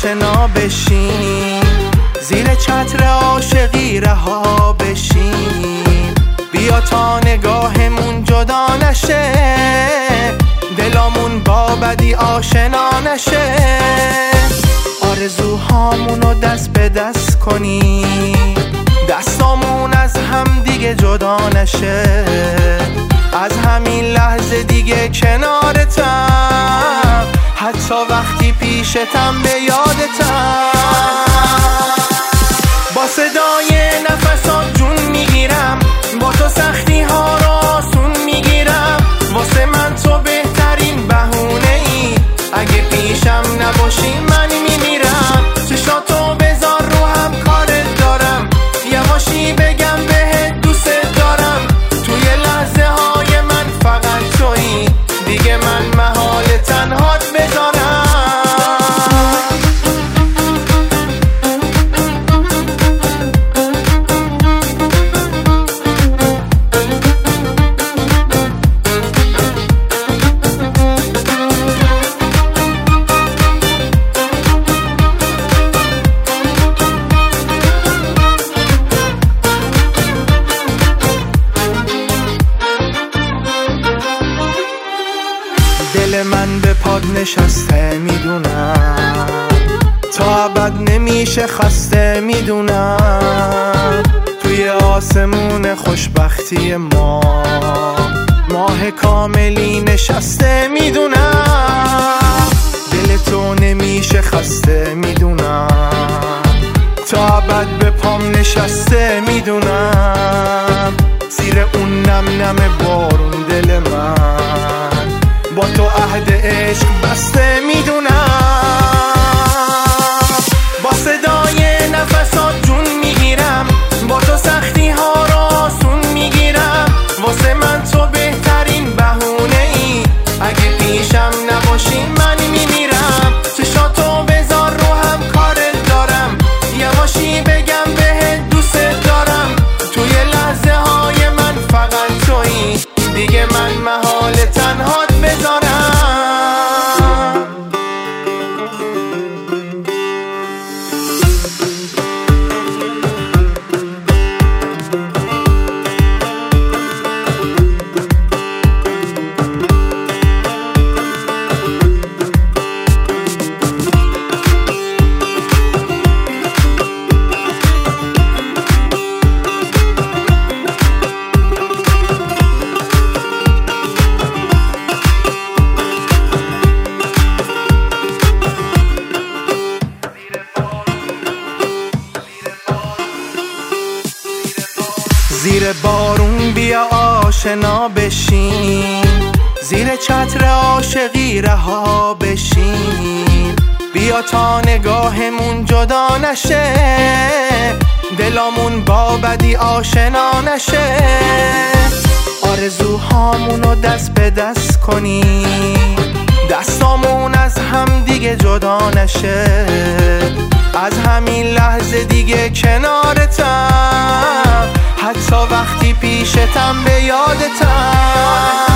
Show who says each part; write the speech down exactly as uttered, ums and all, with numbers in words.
Speaker 1: آشنا بشیم، زیر چتر عاشقی رها بشیم. بیا تا نگاهمون جدا نشه، دلامون با بدی آشنا نشه. آرزوهامونو دست به دست کنیم، دستامون از هم دیگه جدا نشه. از همین لحظه دیگه کنارتم، حتی وقتی پیشتم به یادتم. با صدای نفسات جون میگیرم، با تو سختی ها رو آسون میگیرم. واسه من تو بهترین بهونه ای، اگه پیشم نباشی من میمیرم. چشاتو بذار رو هم کارت دارم، یواشی بگم بهت دوست دارم. توی لحظه های من فقط تویی، دیگه من محال تنهات بذارم. دل من به پاد نشسته میدونم، تا ابد نمیشه خسته میدونم. توی آسمون خوشبختی ما ماه کاملی نشسته میدونم. دل تو نمیشه خسته میدونم، تا ابد به پام نشسته میدونم. زیر اون نم نم بارون دل من با تو عهد عشق بسته میدونم. با صدای نفسات جون میگیرم، با تو سختی ها رو آسون میگیرم. واسه من تو بهترین بهونه ای، اگه پیشم نباشی من میمیرم. چشاتو بذار رو هم کارت دارم، یواشی بگم بهت دوست دارم. توی لحظه های من فقط تویی، دیگه من محال تنهات بذارم. زیر بارون بیا آشنا بشیم، زیر چتر عاشقی رها بشیم. بیا تا نگاهمون جدا نشه، دلامون با بدی آشنا نشه. آرزوهامونو دست به دست کنیم، دستامون از هم دیگه جدا نشه. از همین لحظه دیگه کنارتم، حتی وقتی پیشتم به یادتم.